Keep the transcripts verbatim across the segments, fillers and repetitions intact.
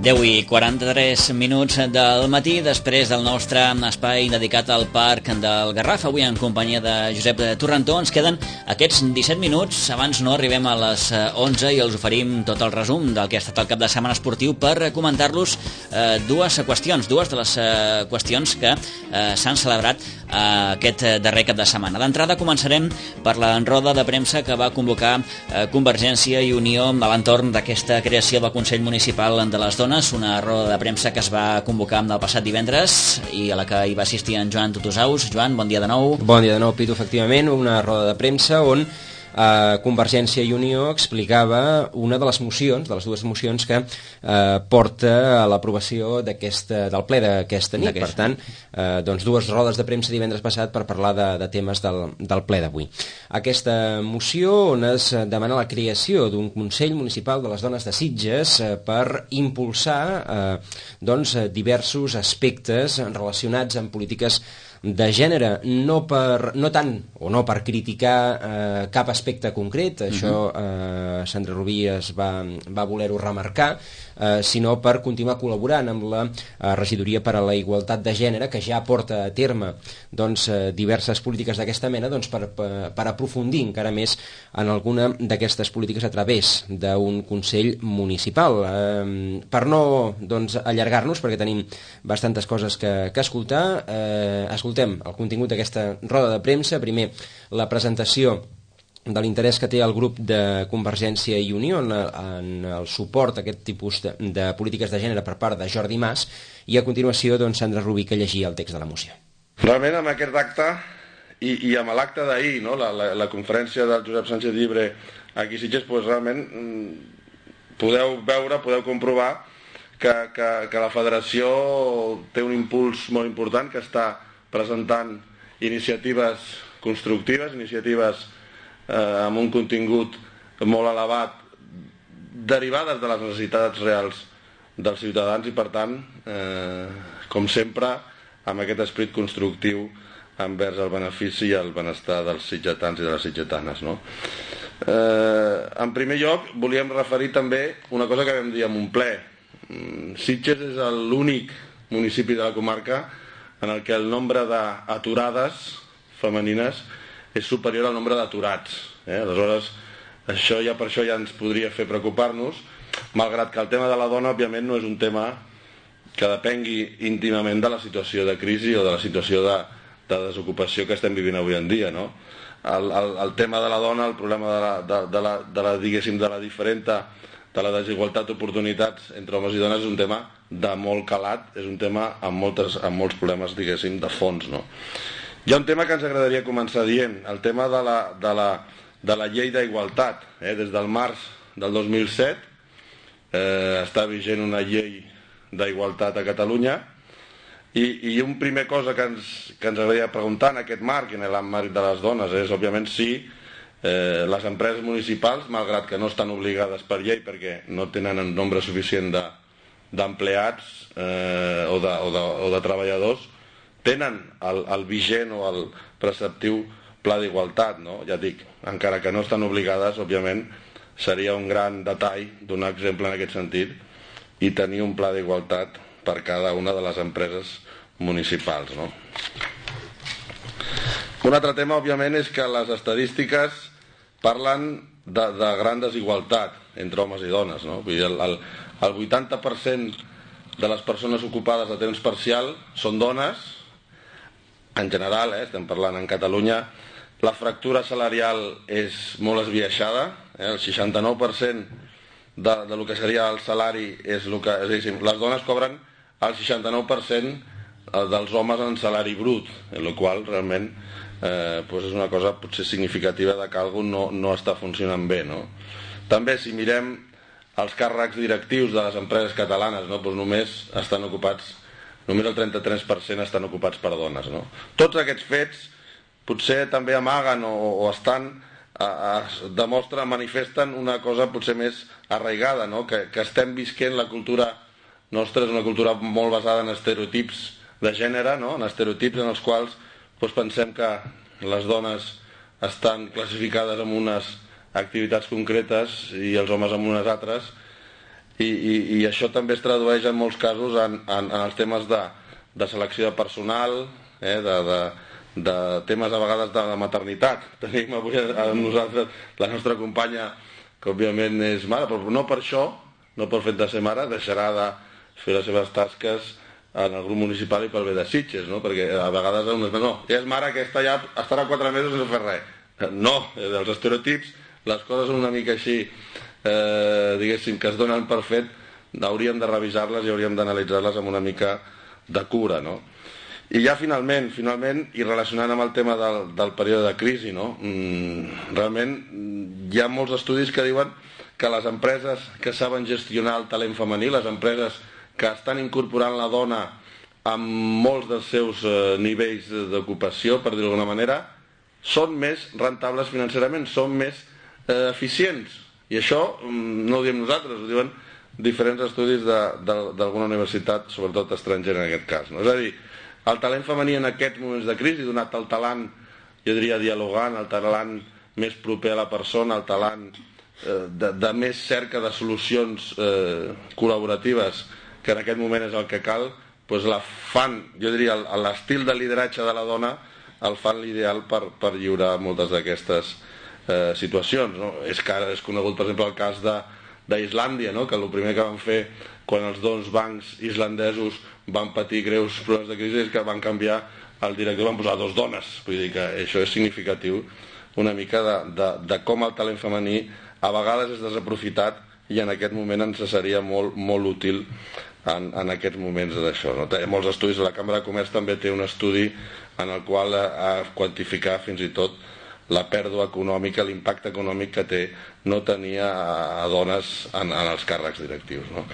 deu i quaranta-tres minuts del matí, després del nostre espai dedicat al Parc del Garraf, avui en companyia de Josep Torrentó. Ens queden aquests disset minuts, abans no arribem a les onze i els oferim tot el resum del que ha estat el cap de setmana esportiu per comentar-los eh, dues qüestions, dues de les eh, qüestions que eh, s'han celebrat eh, aquest darrer cap de setmana. D'entrada començarem per la roda de premsa que va convocar eh, Convergència i Unió a l'entorn d'aquesta creació del Consell Municipal de les Dones, una roda de premsa que es va convocar el passat divendres i a la que hi va assistir en Joan Tutusaus. Joan, bon dia de nou. Bon dia de nou, Pitu. Efectivament, una roda de premsa on eh, Convergència i Unió explicava una de les mocions, de les dues mocions que eh, porta a l'aprovació d'aquesta del ple d'aquesta nit. Per tant, eh, doncs dues rodes de premsa divendres passat per parlar de, de temes del, del ple d'avui. Aquesta moció on es demana la creació d'un Consell Municipal de les Dones de Sitges eh, per impulsar eh, doncs, diversos aspectes relacionats amb polítiques de gènere, no, per, no tant o no per criticar eh, cap aspecte concret, això eh, Sandra Rubí es va, va voler-ho remarcar, eh, sinó per continuar col·laborant amb la eh, Regidoria per a la Igualtat de Gènere, que ja porta a terme doncs, eh, diverses polítiques d'aquesta mena, doncs, per, per, per aprofundir encara més en alguna d'aquestes polítiques a través d'un Consell Municipal. Eh, per no doncs, allargar-nos, perquè tenim bastantes coses que, que escoltar, eh, escoltem el contingut d'aquesta roda de premsa. Primer, la presentació de l'interès que té el grup de Convergència i Unió en, en el suport a aquest tipus de, de polítiques de gènere per part de Jordi Mas, i a continuació doncs, Sandra Rubí, que llegia el text de la moció. Realment amb aquest acte i, i amb l'acte d'ahir, no? la, la, la conferència del Josep Sánchez Llibre aquí a Sitges, doncs realment podeu veure, podeu comprovar que, que, que la federació té un impuls molt important, que està presentant iniciatives constructives, iniciatives eh, amb un contingut molt elevat, derivades de les necessitats reals dels ciutadans, i per tant, eh, com sempre, amb aquest esperit constructiu envers el benefici i el benestar dels sitgetans i de les sitgetanes, no? Eh, en primer lloc, volíem referir també una cosa que vam dir en un ple. Sitges és l'únic municipi de la comarca en el que el nombre d'aturades femenines és superior al nombre d'aturats. Eh? Aleshores, això ja per això ja ens podria fer preocupar-nos, malgrat que el tema de la dona, òbviament, no és un tema que depengui íntimament de la situació de crisi o de la situació de, de desocupació que estem vivint avui en dia, no? El, el, el tema de la dona, el problema de la, de, de la, de la, diguéssim, de la diferenta, de la desigualtat d'oportunitats entre homes i dones, és un tema de molt calat, és un tema amb, moltes, amb molts problemes, diguéssim, de fons, no? Hi ha un tema que ens agradaria començar dient, el tema de la, de la, de la llei d'igualtat. Eh? Des del març del dos mil set eh, està vigent una llei d'igualtat a Catalunya, i, i un primer cosa que ens, que ens agradaria preguntar en aquest marc, en l'àmbit de les dones, és òbviament si eh, les empreses municipals, malgrat que no estan obligades per llei perquè no tenen un nombre suficient de d'empleats eh, o, de, o, de, o de treballadors, tenen el, el vigent o el preceptiu pla d'igualtat, no? Ja dic, encara que no estan obligades, òbviament seria un gran detall donar exemple en aquest sentit i tenir un pla d'igualtat per cada una de les empreses municipals, no? Un altre tema, òbviament, és que les estadístiques parlen de, de gran desigualtat entre homes i dones, no? Vull dir, el, el, el vuitanta per cent de les persones ocupades a temps parcial són dones, en general, eh, estem parlant en Catalunya. La fractura salarial és molt esbiaixada, eh, el seixanta-nou per cent de, de lo que seria el salari és el que, és a dir, les dones cobren el seixanta-nou per cent dels homes en salari brut, en la qual realment eh, doncs és una cosa potser significativa de que alguna no, no està funcionant bé, no? També, si mirem els càrrecs directius de les empreses catalanes, no? Doncs només estan ocupats, només el trenta-tres per cent estan ocupats per dones, no? Tots aquests fets potser també amaguen o, o estan, a, a, demostren, manifesten una cosa potser més arraigada, no? Que, que estem visquent, la cultura nostra és una cultura molt basada en estereotips de gènere, no? En estereotips en els quals doncs, pensem que les dones estan classificades en unes activitats concretes i els homes en unes altres, i, i, i això també es tradueix en molts casos en, en, en els temes de, de selecció de personal, eh, de, de, de temes a vegades de, de maternitat. Tenim avui a nosaltres la nostra companya, que òbviament és mare, però no per això, no pel fet de ser mare, deixarà de fer les seves tasques en el grup municipal i pel bé de Sitges, no? Perquè a vegades unes, no, ja és mare, aquesta ja estarà quatre mesos sense fer res. No, dels estereotips, les coses una mica així, eh, diguéssim, que es donen per fet, hauríem de revisar-les i hauríem d'analitzar-les amb una mica de cura, no? I ja finalment, finalment, i relacionant amb el tema del, del període de crisi, no? Mm, realment hi ha molts estudis que diuen que les empreses que saben gestionar el talent femení, les empreses que estan incorporant la dona amb molts dels seus eh, nivells d'ocupació, per dir-ho d'alguna manera, són més rentables financerament, són més eh, eficients. I això mm, no ho diem nosaltres, ho diuen diferents estudis d'alguna universitat, sobretot estrangera en aquest cas. No? És a dir, el talent femení en aquests moments de crisi, donat el talent, jo diria dialogant, el talent més proper a la persona, el talent eh, de, de més cerca de solucions eh, col·laboratives, que en aquest moment és el que cal, doncs la fan, jo diria, l'estil de lideratge de la dona el fan l'ideal per, per lliurar moltes d'aquestes eh, situacions. No? És, que és conegut, per exemple, el cas d'Islàndia, no? Que el primer que van fer quan els dos bancs islandesos van patir greus problemes de crisi és que van canviar el director i van posar dos dones. Vull dir que això és significatiu una mica de, de, de com el talent femení a vegades és desaprofitat i en aquest moment ens seria molt, molt útil en, en aquests moments d'això. No? Té molts estudis, la Cambra de Comerç també té un estudi en el qual ha quantificat fins i tot la pèrdua econòmica, l'impacte econòmic que té no tenir a, a dones en, en els càrrecs directius. No?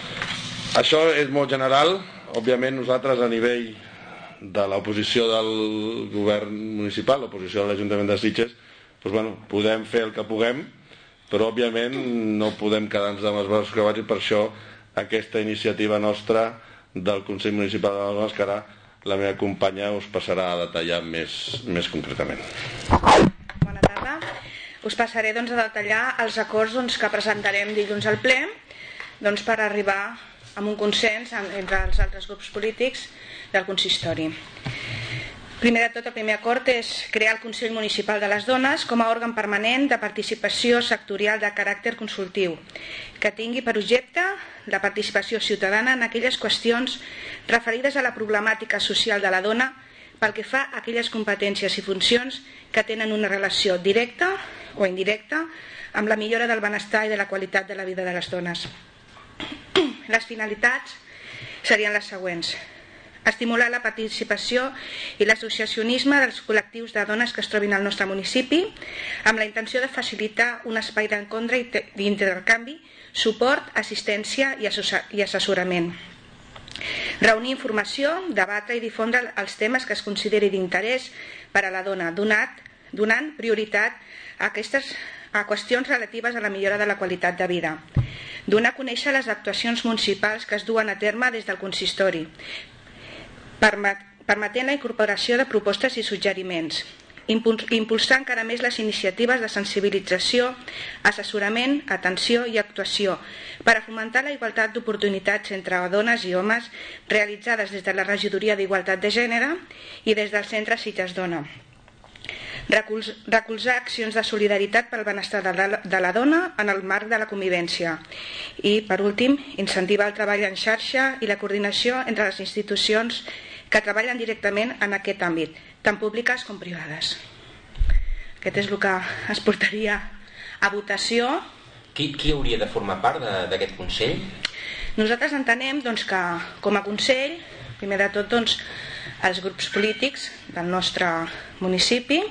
Això és molt general. Òbviament nosaltres a nivell de l'oposició del govern municipal, l'oposició de l'Ajuntament de Sitges, doncs, bueno, podem fer el que puguem, però òbviament no podem quedar-nos amb els braços creuats i per això aquesta iniciativa nostra del Consell Municipal de les Dones, que ara la meva companya us passarà a detallar més, més concretament. Bona tarda. Us passaré doncs, a detallar els acords doncs, que presentarem dilluns al ple doncs, per arribar a un consens entre els altres grups polítics del consistori. Primer de tot, el primer acord és crear el Consell Municipal de les Dones com a òrgan permanent de participació sectorial de caràcter consultiu, que tingui per objecte la participació ciutadana en aquelles qüestions referides a la problemàtica social de la dona pel que fa a aquelles competències i funcions que tenen una relació directa o indirecta amb la millora del benestar i de la qualitat de la vida de les dones. Les finalitats serien les següents: estimular la participació i l'associacionisme dels col·lectius de dones que es trobin al nostre municipi, amb la intenció de facilitar un espai d'encontre i d'intercanvi, suport, assistència i assessorament. Reunir informació, debatre i difondre els temes que es consideri d'interès per a la dona, donat, donant prioritat a aquestes a qüestions relatives a la millora de la qualitat de vida. Donar a conèixer les actuacions municipals que es duen a terme des del consistori, permetent la incorporació de propostes i suggeriments, impulsar encara més les iniciatives de sensibilització, assessorament, atenció i actuació per a fomentar la igualtat d'oportunitats entre dones i homes realitzades des de la Regidoria d'Igualtat de Gènere i des del Centre Sitges Dona. Recolzar accions de solidaritat pel benestar de la, de la dona en el marc de la convivència. I, per últim, incentivar el treball en xarxa i la coordinació entre les institucions que treballen directament en aquest àmbit, tant públiques com privades. Aquest és el que es portaria a votació. Qui, qui hauria de formar part d'aquest Consell? Nosaltres entenem doncs, que, com a Consell, primer de tot, doncs, els grups polítics del nostre municipi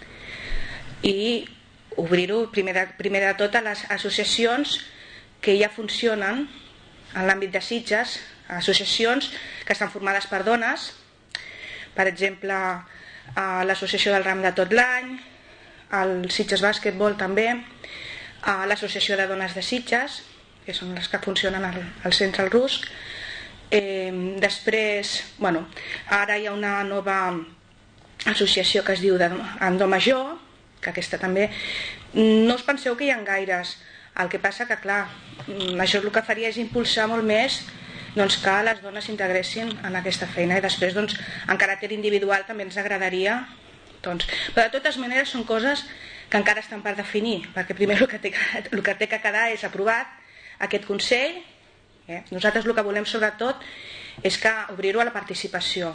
i obrir-ho primer de, primer de tot a les associacions que ja funcionen en l'àmbit de Sitges, associacions que estan formades per dones, per exemple l'associació del Ram de tot l'any, el Sitges Bàsquetbol també, l'associació de dones de Sitges, que són les que funcionen al, al centre al Rusc. Eh, després, bueno, ara hi ha una nova associació que es diu Andor Major, que aquesta també, no us penseu que hi ha gaires El que passa que, clar, això el que faria és impulsar molt més doncs, que les dones s'integressin en aquesta feina i després, doncs, en caràcter individual també ens agradaria. Doncs, però de totes maneres són coses que encara estan per definir, perquè primer el que té, el que, té que quedar és aprovat aquest Consell. Eh? Nosaltres el que volem sobretot és que obrir-ho a la participació.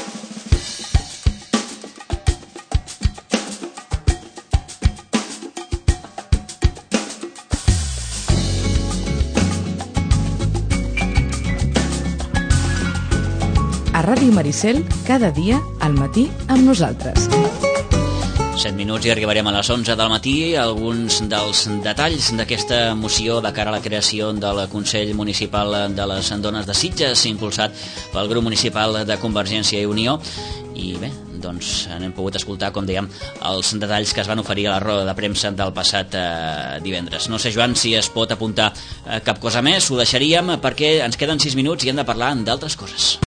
A Ràdio Maricel, cada dia al matí amb nosaltres. set minuts i arribarem a les onze del matí. Alguns dels detalls d'aquesta moció de cara a la creació del Consell Municipal de les Dones de Sitges, impulsat pel grup municipal de Convergència i Unió. I bé, doncs hem pogut escoltar, com dèiem, els detalls que es van oferir a la roda de premsa del passat eh, divendres. No sé, Joan, si es pot apuntar eh, cap cosa més, ho deixaríem perquè ens queden sis minuts i hem de parlar d'altres coses.